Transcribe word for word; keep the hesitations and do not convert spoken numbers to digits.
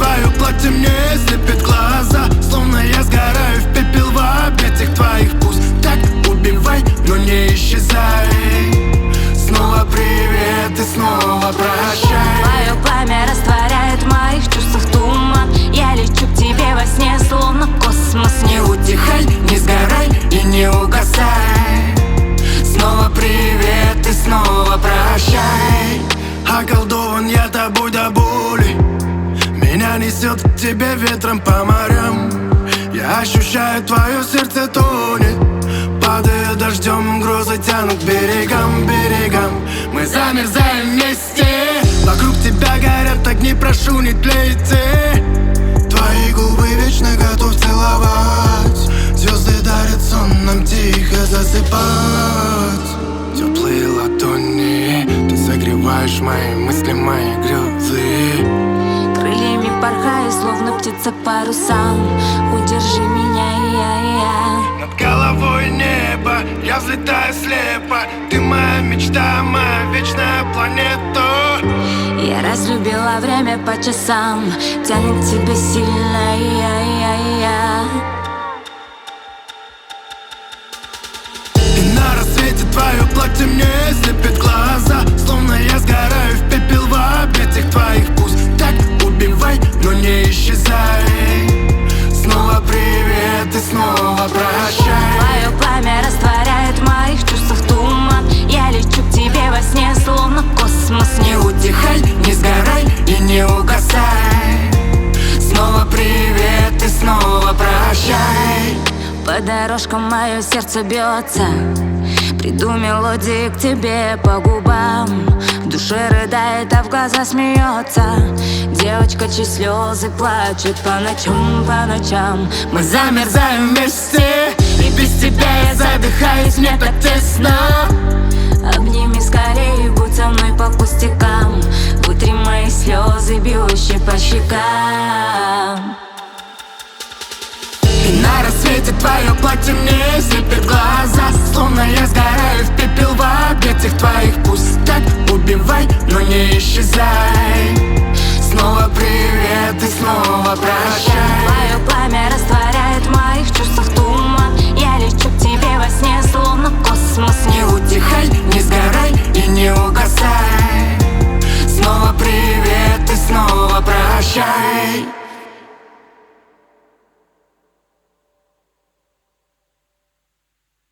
твое платье мне слепит глаза, словно я сгораю в пепел в объятиях твоих. Пусть так убивай, но не исчезай. Снова привет и снова прощай. Твое пламя растворяет в моих чувствах туман. Я лечу к тебе во сне, словно космос. Не утихай, не сгорай и не угасай. Снова привет и снова прощай. Околдован я тобой до боли, меня несет к тебе ветром по морям. Я ощущаю, твое сердце тонет, падая дождем, грозы тянут к берегам, берегам. Мы замерзаем вместе, вокруг тебя горят огни, прошу, не тлейте. Твои губы вечно готов целовать, звезды дарят сон, нам тихо засыпать. Теплые ладони, ты согреваешь мои мысли, мои грезы. Крыльями порхаю, словно птица парусам. Удержи меня, я, я. Над головой небо, я взлетаю слепо. Ты моя мечта, моя вечная планета. Я разлюбила время по часам, тянет тебя сильно, я, я, я. И на рассвете твое платье мне слепит глаза, словно я сгораю в пепел в объятиях твоих. Пусть так убивай, но не исчезай. Снова привет и снова прощай. Твое пламя растворяет в моих чувствах туман. Я лечу к тебе во сне, словно космос. Не утихай, не сгорай и не угасай. Снова привет и снова прощай. По дорожкам мое сердце бьется, приду мелодии к тебе по губам. В душе рыдает, а в глаза смеется девочка, чьи слезы плачут по ночам, по ночам. Мы замерзаем вместе, и без тебя я задыхаюсь, мне так тесно. Обними скорее, будь со мной по пустякам. Вытри мои слезы, бьющие по щекам. И на рассвете твое платье мне слепит глаза, словно я сгораю в пепел в объятиях твоих. Пусть так убивай, но не исчезай. Снова